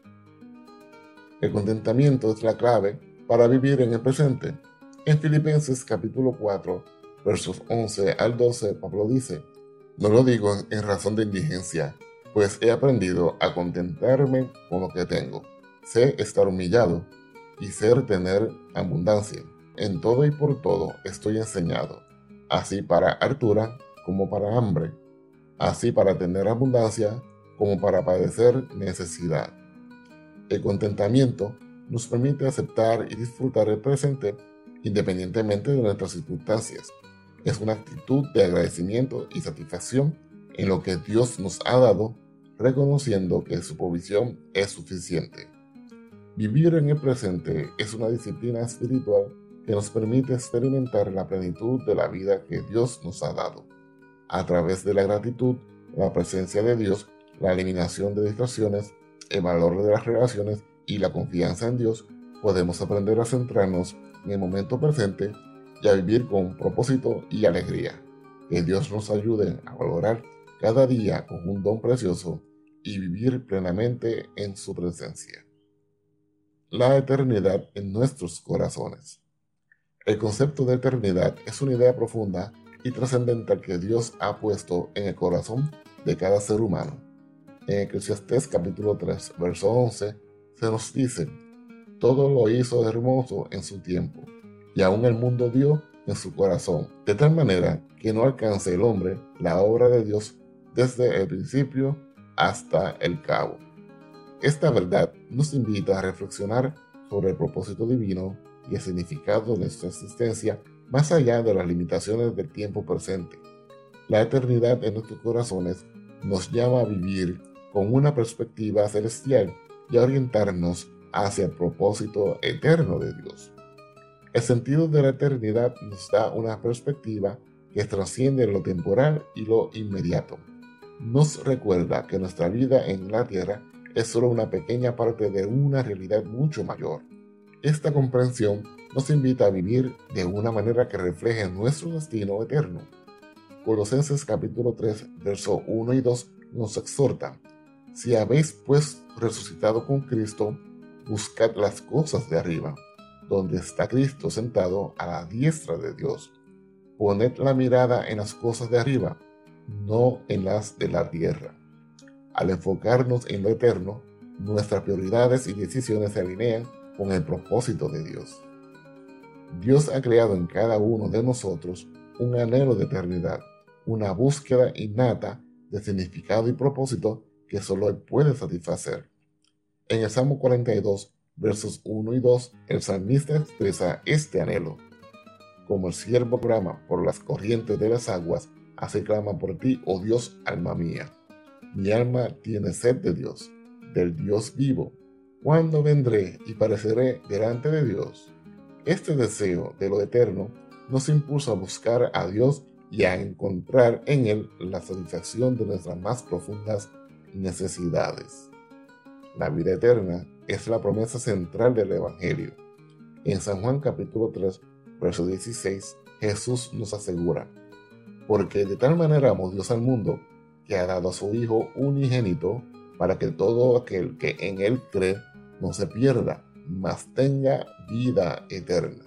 El contentamiento es la clave para vivir en el presente. En Filipenses capítulo cuatro, versos once al doce, Pablo dice: no lo digo en razón de indigencia, pues he aprendido a contentarme con lo que tengo. Sé estar humillado y sé tener abundancia. En todo y por todo estoy enseñado, así para hartura como para hambre, así para tener abundancia como para padecer necesidad. El contentamiento nos permite aceptar y disfrutar el presente independientemente de nuestras circunstancias. Es una actitud de agradecimiento y satisfacción en lo que Dios nos ha dado, reconociendo que su provisión es suficiente. Vivir en el presente es una disciplina espiritual que nos permite experimentar la plenitud de la vida que Dios nos ha dado. A través de la gratitud, la presencia de Dios, la eliminación de distracciones, el valor de las relaciones y la confianza en Dios, podemos aprender a centrarnos en el momento presente y a vivir con propósito y alegría. Que Dios nos ayude a valorar cada día como un don precioso y vivir plenamente en su presencia. La eternidad en nuestros corazones. El concepto de eternidad es una idea profunda y trascendental que Dios ha puesto en el corazón de cada ser humano. En Eclesiastés capítulo tres, verso once, se nos dice: todo lo hizo hermoso en su tiempo, y aún el mundo dio en su corazón, de tal manera que no alcance el hombre la obra de Dios desde el principio hasta el cabo. Esta verdad nos invita a reflexionar sobre el propósito divino y el significado de nuestra existencia más allá de las limitaciones del tiempo presente. La eternidad en nuestros corazones nos llama a vivir con una perspectiva celestial y a orientarnos hacia el propósito eterno de Dios. El sentido de la eternidad nos da una perspectiva que trasciende lo temporal y lo inmediato. Nos recuerda que nuestra vida en la tierra es solo una pequeña parte de una realidad mucho mayor. Esta comprensión nos invita a vivir de una manera que refleje nuestro destino eterno. Colosenses capítulo tres, versos uno y dos nos exhorta: si habéis pues resucitado con Cristo, buscad las cosas de arriba, donde está Cristo sentado a la diestra de Dios. Poned la mirada en las cosas de arriba, no en las de la tierra. Al enfocarnos en lo eterno, nuestras prioridades y decisiones se alinean con el propósito de Dios. Dios ha creado en cada uno de nosotros un anhelo de eternidad, una búsqueda innata de significado y propósito que solo Él puede satisfacer. En el Salmo cuarenta y dos, versos uno y dos, el salmista expresa este anhelo: como el ciervo brama por las corrientes de las aguas, así clama por ti, oh Dios, alma mía. Mi alma tiene sed de Dios, del Dios vivo. ¿Cuándo vendré y pareceré delante de Dios? Este deseo de lo eterno nos impulsa a buscar a Dios y a encontrar en Él la satisfacción de nuestras más profundas necesidades. La vida eterna es la promesa central del Evangelio. En San Juan capítulo tres, verso dieciséis, Jesús nos asegura: porque de tal manera amó Dios al mundo, que ha dado a su Hijo unigénito, para que todo aquel que en Él cree no se pierda, mas tenga vida eterna.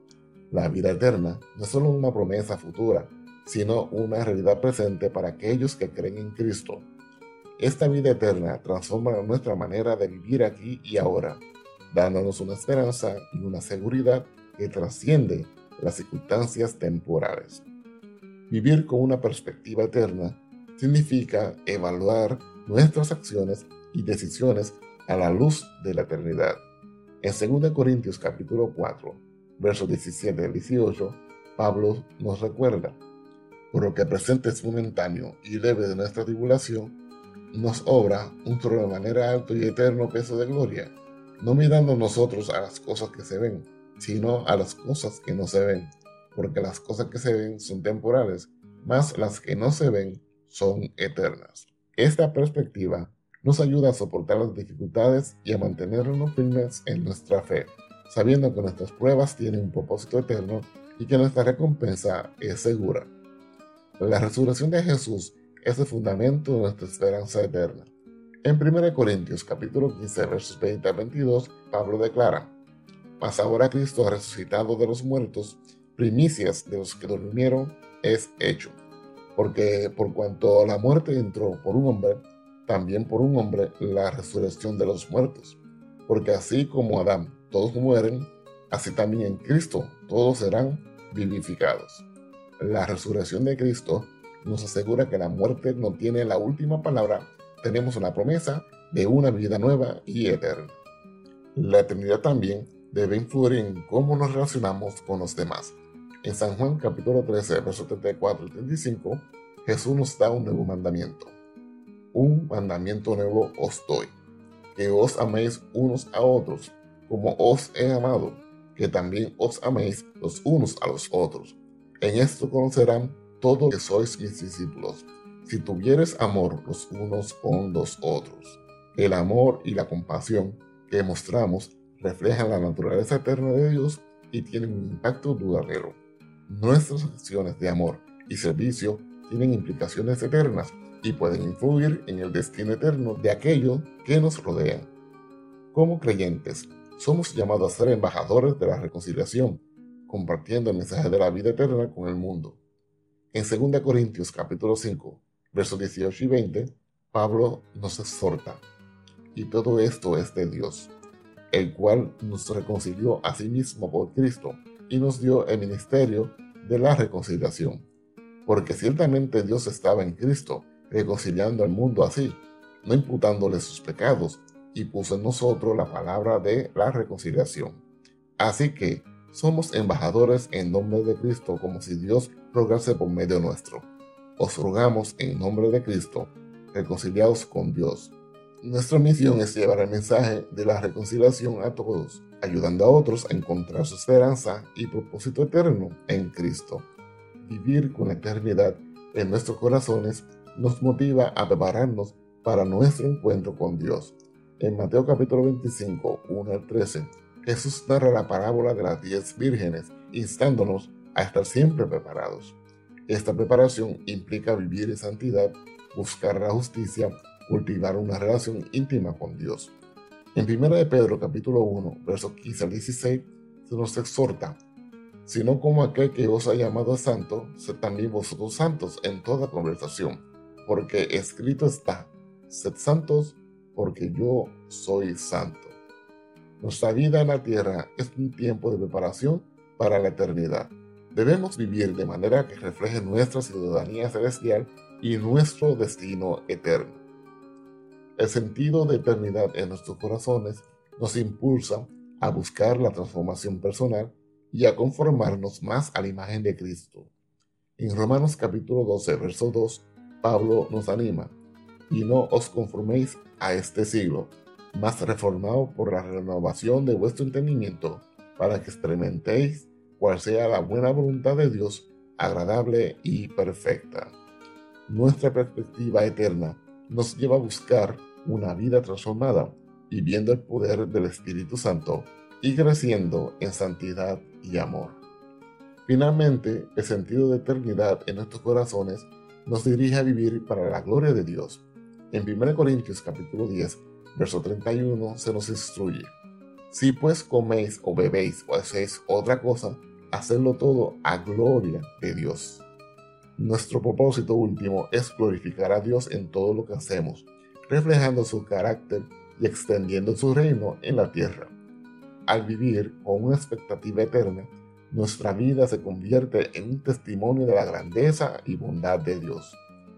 La vida eterna no es solo una promesa futura, sino una realidad presente para aquellos que creen en Cristo. Esta vida eterna transforma nuestra manera de vivir aquí y ahora, dándonos una esperanza y una seguridad que trasciende las circunstancias temporales. Vivir con una perspectiva eterna significa evaluar nuestras acciones y decisiones a la luz de la eternidad. En segunda Corintios capítulo cuatro, versos diecisiete al dieciocho, Pablo nos recuerda: por lo que presente es momentáneo y leve de nuestra tribulación, nos obra un sobremanera alto y eterno peso de gloria, no mirando nosotros a las cosas que se ven, sino a las cosas que no se ven, porque las cosas que se ven son temporales, mas las que no se ven son eternas. Esta perspectiva nos ayuda a soportar las dificultades y a mantenernos firmes en nuestra fe, sabiendo que nuestras pruebas tienen un propósito eterno y que nuestra recompensa es segura. La resurrección de Jesús es el fundamento de nuestra esperanza eterna. En primera Corintios capítulo quince, versos veinte a veintidós, Pablo declara: mas ahora Cristo ha resucitado de los muertos, primicias de los que durmieron es hecho. Porque por cuanto la muerte entró por un hombre, también por un hombre la resurrección de los muertos. Porque así como Adán todos mueren, así también en Cristo todos serán vivificados. La resurrección de Cristo nos asegura que la muerte no tiene la última palabra. Tenemos una promesa de una vida nueva y eterna. La eternidad también debe influir en cómo nos relacionamos con los demás. En San Juan capítulo trece, versos treinta y cuatro y treinta y cinco, Jesús nos da un nuevo mandamiento. Un mandamiento nuevo os doy, que os améis unos a otros, como os he amado, que también os améis los unos a los otros. En esto conocerán todos que sois mis discípulos, si tuviereis amor los unos con los otros. El amor y la compasión que mostramos reflejan la naturaleza eterna de Dios y tienen un impacto duradero. Nuestras acciones de amor y servicio tienen implicaciones eternas y pueden influir en el destino eterno de aquellos que nos rodean. Como creyentes, somos llamados a ser embajadores de la reconciliación, compartiendo el mensaje de la vida eterna con el mundo. En segunda Corintios capítulo cinco, versos dieciocho y veinte, Pablo nos exhorta: y todo esto es de Dios, el cual nos reconcilió a sí mismo por Cristo y nos dio el ministerio de la reconciliación. Porque ciertamente Dios estaba en Cristo, reconciliando al mundo así, no imputándole sus pecados, y puso en nosotros la palabra de la reconciliación. Así que somos embajadores en nombre de Cristo, como si Dios rogase por medio nuestro. Os rogamos en nombre de Cristo, reconciliaos con Dios. Nuestra misión es llevar el mensaje de la reconciliación a todos, ayudando a otros a encontrar su esperanza y propósito eterno en Cristo. Vivir con la eternidad en nuestros corazones nos motiva a prepararnos para nuestro encuentro con Dios. En Mateo capítulo veinticinco, uno al trece, Jesús narra la parábola de las diez vírgenes, instándonos a estar siempre preparados. Esta preparación implica vivir en santidad, buscar la justicia, cultivar una relación íntima con Dios. En primera de Pedro capítulo uno, versos quince al dieciséis, se nos exhorta: sino como aquel que os ha llamado a santo, sed también vosotros santos en toda conversación, porque escrito está: sed santos, porque yo soy santo. Nuestra vida en la tierra es un tiempo de preparación para la eternidad. Debemos vivir de manera que refleje nuestra ciudadanía celestial y nuestro destino eterno. El sentido de eternidad en nuestros corazones nos impulsa a buscar la transformación personal y a conformarnos más a la imagen de Cristo. En Romanos capítulo doce, verso dos, Pablo nos anima: y no os conforméis a este siglo, mas reformado por la renovación de vuestro entendimiento, para que experimentéis cuál sea la buena voluntad de Dios, agradable y perfecta. Nuestra perspectiva eterna nos lleva a buscar una vida transformada, viviendo el poder del Espíritu Santo y creciendo en santidad y amor. Finalmente, el sentido de eternidad en nuestros corazones nos dirige a vivir para la gloria de Dios. En primera Corintios capítulo diez, verso treinta y uno, se nos instruye: si pues coméis o bebéis o hacéis otra cosa, hacedlo todo a gloria de Dios. Nuestro propósito último es glorificar a Dios en todo lo que hacemos, reflejando su carácter y extendiendo su reino en la tierra. Al vivir con una expectativa eterna, nuestra vida se convierte en un testimonio de la grandeza y bondad de Dios.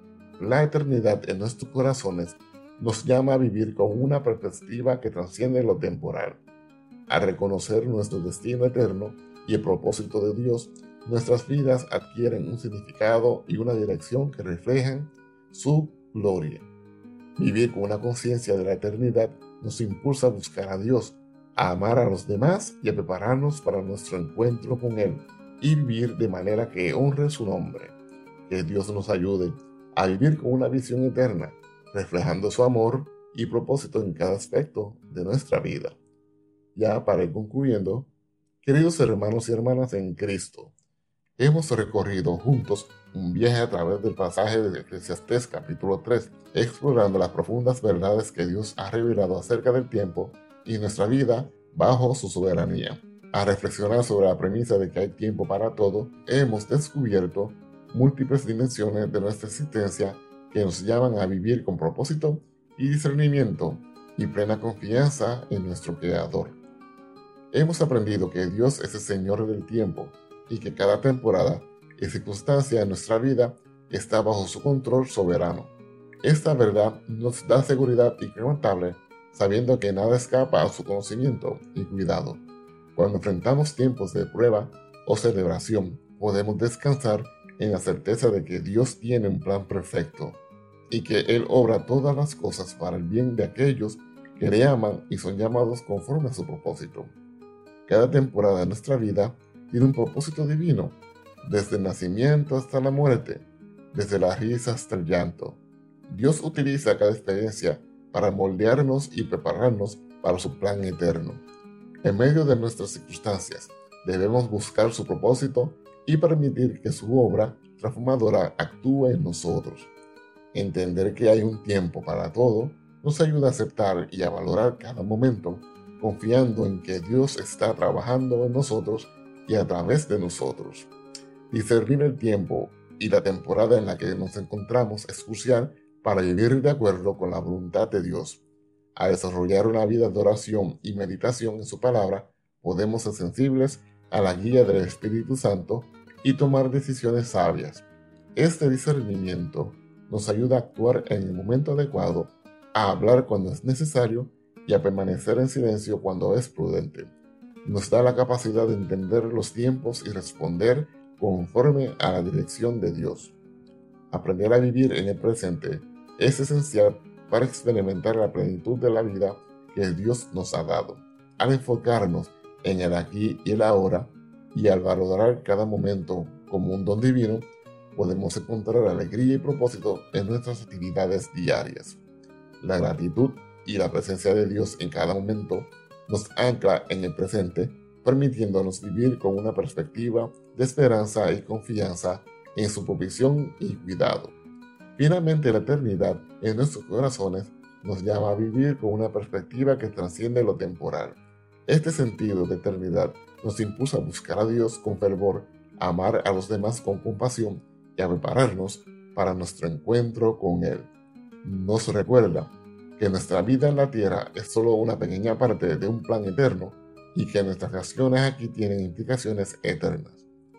La eternidad en nuestros corazones nos llama a vivir con una perspectiva que trasciende lo temporal. Al reconocer nuestro destino eterno y el propósito de Dios, nuestras vidas adquieren un significado y una dirección que reflejan su gloria. Vivir con una conciencia de la eternidad nos impulsa a buscar a Dios, a amar a los demás y a prepararnos para nuestro encuentro con Él, y vivir de manera que honre su nombre. Que Dios nos ayude a vivir con una visión eterna, reflejando su amor y propósito en cada aspecto de nuestra vida. Ya para ir concluyendo, queridos hermanos y hermanas en Cristo, hemos recorrido juntos un viaje a través del pasaje de Eclesiastés capítulo tres, explorando las profundas verdades que Dios ha revelado acerca del tiempo y nuestra vida bajo su soberanía. Al reflexionar sobre la premisa de que hay tiempo para todo, hemos descubierto múltiples dimensiones de nuestra existencia que nos llaman a vivir con propósito y discernimiento y plena confianza en nuestro Creador. Hemos aprendido que Dios es el Señor del tiempo y que cada temporada y circunstancia en nuestra vida está bajo su control soberano. Esta verdad nos da seguridad inquebrantable, sabiendo que nada escapa a su conocimiento y cuidado. Cuando enfrentamos tiempos de prueba o celebración, podemos descansar en la certeza de que Dios tiene un plan perfecto y que Él obra todas las cosas para el bien de aquellos que le aman y son llamados conforme a su propósito. Cada temporada de nuestra vida tiene un propósito divino, desde el nacimiento hasta la muerte, desde la risa hasta el llanto. Dios utiliza cada experiencia para moldearnos y prepararnos para su plan eterno. En medio de nuestras circunstancias, debemos buscar su propósito y permitir que su obra transformadora actúe en nosotros. Entender que hay un tiempo para todo nos ayuda a aceptar y a valorar cada momento, confiando en que Dios está trabajando en nosotros y a través de nosotros. Discernir el tiempo y la temporada en la que nos encontramos es crucial para vivir de acuerdo con la voluntad de Dios. Al desarrollar una vida de oración y meditación en su palabra, podemos ser sensibles a la guía del Espíritu Santo y tomar decisiones sabias. Este discernimiento nos ayuda a actuar en el momento adecuado, a hablar cuando es necesario y a permanecer en silencio cuando es prudente. Nos da la capacidad de entender los tiempos y responder conforme a la dirección de Dios. Aprender a vivir en el presente es esencial para experimentar la plenitud de la vida que Dios nos ha dado. Al enfocarnos en el aquí y el ahora y al valorar cada momento como un don divino, podemos encontrar alegría y propósito en nuestras actividades diarias. La gratitud y la presencia de Dios en cada momento nos ancla en el presente, permitiéndonos vivir con una perspectiva de esperanza y confianza en su provisión y cuidado. Finalmente, la eternidad en nuestros corazones nos llama a vivir con una perspectiva que trasciende lo temporal. Este sentido de eternidad nos impulsa a buscar a Dios con fervor, a amar a los demás con compasión y a prepararnos para nuestro encuentro con Él. Nos recuerda que nuestra vida en la tierra es solo una pequeña parte de un plan eterno y que nuestras acciones aquí tienen implicaciones eternas.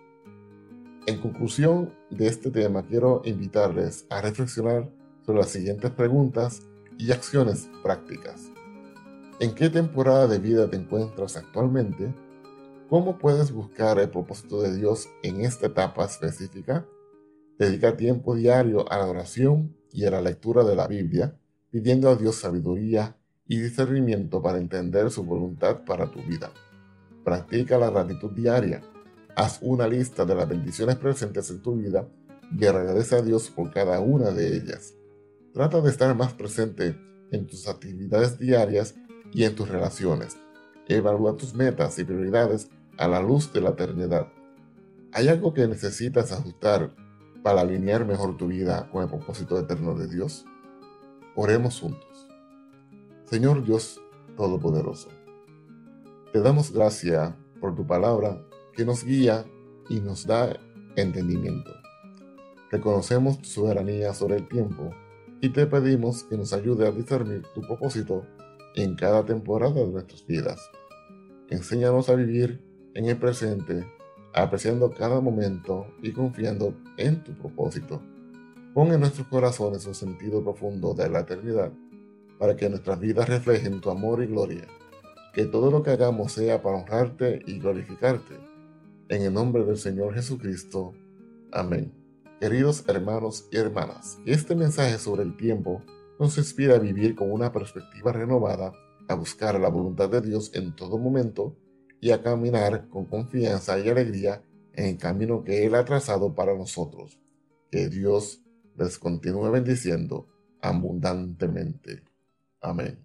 En conclusión de este tema, quiero invitarles a reflexionar sobre las siguientes preguntas y acciones prácticas. ¿En qué temporada de vida te encuentras actualmente? ¿Cómo puedes buscar el propósito de Dios en esta etapa específica? Dedica tiempo diario a la oración y a la lectura de la Biblia, pidiendo a Dios sabiduría y discernimiento para entender su voluntad para tu vida. Practica la gratitud diaria. Haz una lista de las bendiciones presentes en tu vida y agradece a Dios por cada una de ellas. Trata de estar más presente en tus actividades diarias y en tus relaciones. Evalúa tus metas y prioridades a la luz de la eternidad. ¿Hay algo que necesitas ajustar para alinear mejor tu vida con el propósito eterno de Dios? Oremos juntos. Señor Dios Todopoderoso, te damos gracias por tu palabra que nos guía y nos da entendimiento. Reconocemos tu soberanía sobre el tiempo y te pedimos que nos ayude a discernir tu propósito en cada temporada de nuestras vidas. Enséñanos a vivir en el presente, apreciando cada momento y confiando en tu propósito. Pon en nuestros corazones un sentido profundo de la eternidad, para que nuestras vidas reflejen tu amor y gloria. Que todo lo que hagamos sea para honrarte y glorificarte. En el nombre del Señor Jesucristo. Amén. Queridos hermanos y hermanas, este mensaje sobre el tiempo nos inspira a vivir con una perspectiva renovada, a buscar la voluntad de Dios en todo momento y a caminar con confianza y alegría en el camino que Él ha trazado para nosotros. Que Dios les continúe bendiciendo abundantemente. Amén.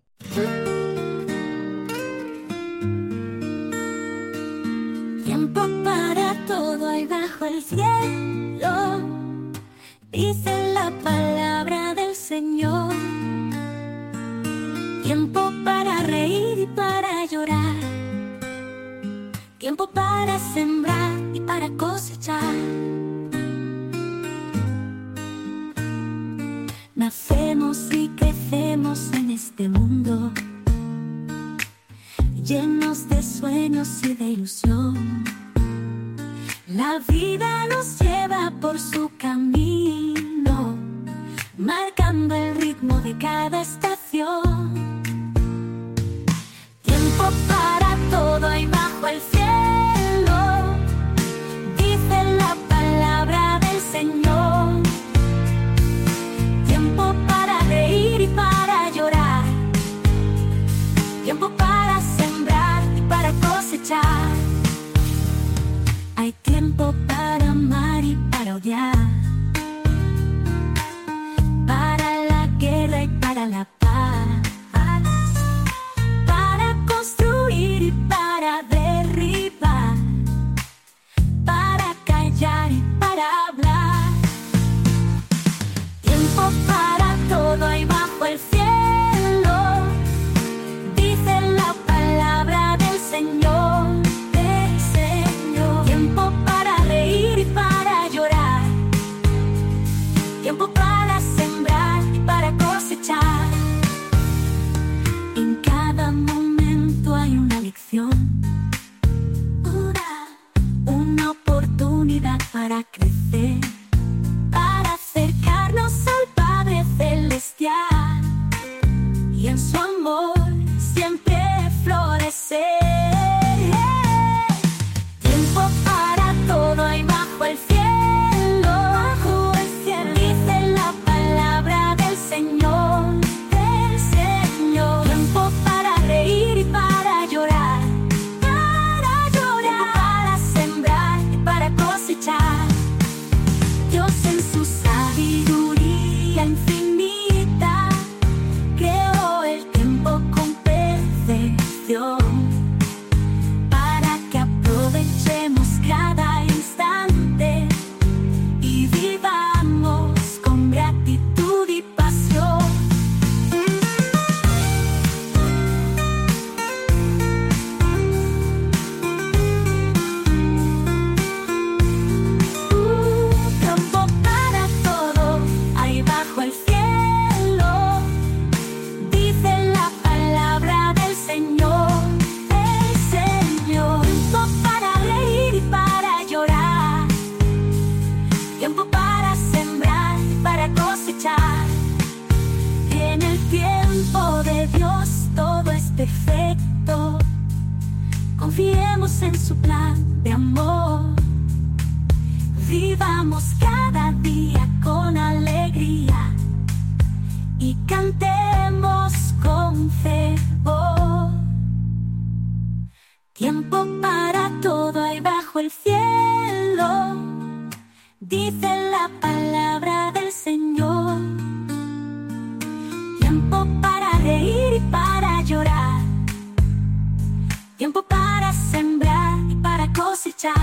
Tiempo para todo hay bajo el cielo, dice la palabra del Señor. Tiempo para reír y para llorar, tiempo para sembrar y para cosechar. Nacemos y crecemos en este mundo, llenos de sueños y de ilusión. La vida nos lleva por su camino, marcando el ritmo de cada estación. Tiempo para todo hay bajo el cielo, dice la palabra del Señor. Tiempo para reír y para llorar, tiempo para sembrar y para cosechar. Hay tiempo para amar y para odiar, para la guerra y para la paz, para construir y para derribar, para callar y para hablar. Tiempo para todo hay bajo el cielo, dice la palabra del Señor, del Señor. Tiempo para reír y para llorar, tiempo para sembrar y para cosechar. En cada momento hay una lección, una oportunidad para crecer, para acercarnos al Padre Celestial y en su amor siempre florecer. Tiempo para todo hay bajo el cielo, bajo el cielo, dice la palabra del Señor, del Señor. Tiempo para reír y para llorar, para llorar, para sembrar y para cosechar. Vivamos cada día con alegría y cantemos con fervor. Tiempo para todo hay bajo el cielo, dice la palabra del Señor. Tiempo para reír y para llorar, tiempo para sembrar y para cosechar.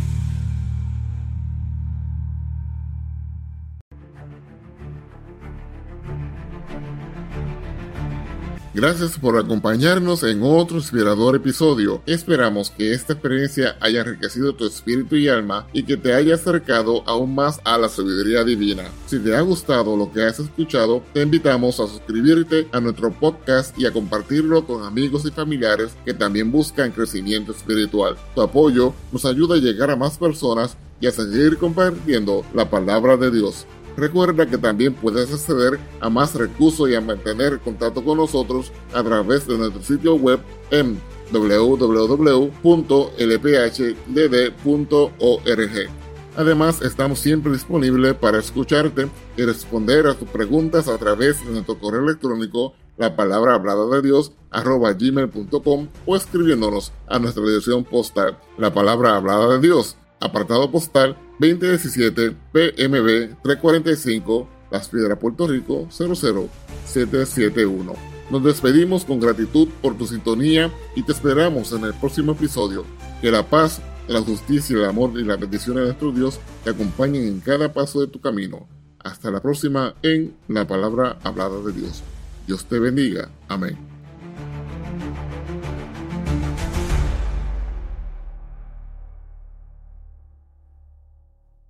Gracias por acompañarnos en otro inspirador episodio. Esperamos que esta experiencia haya enriquecido tu espíritu y alma y que te haya acercado aún más a la sabiduría divina. Si te ha gustado lo que has escuchado, te invitamos a suscribirte a nuestro podcast y a compartirlo con amigos y familiares que también buscan crecimiento espiritual. Tu apoyo nos ayuda a llegar a más personas y a seguir compartiendo la palabra de Dios. Recuerda que también puedes acceder a más recursos y a mantener contacto con nosotros a través de nuestro sitio web en doble u doble u doble u punto l p h d d punto org. Además, estamos siempre disponibles para escucharte y responder a tus preguntas a través de nuestro correo electrónico la palabra hablada de Dios arroba gmail punto com o escribiéndonos a nuestra dirección postal la palabra hablada de Dios, apartado postal veinte diecisiete P M B trescientos cuarenta y cinco, Las Piedras, Puerto Rico cero cero siete siete uno. Nos despedimos con gratitud por tu sintonía y te esperamos en el próximo episodio. Que la paz, la justicia, el amor y la bendición de nuestro Dios te acompañen en cada paso de tu camino. Hasta la próxima en La Palabra Hablada de Dios. Dios te bendiga. Amén.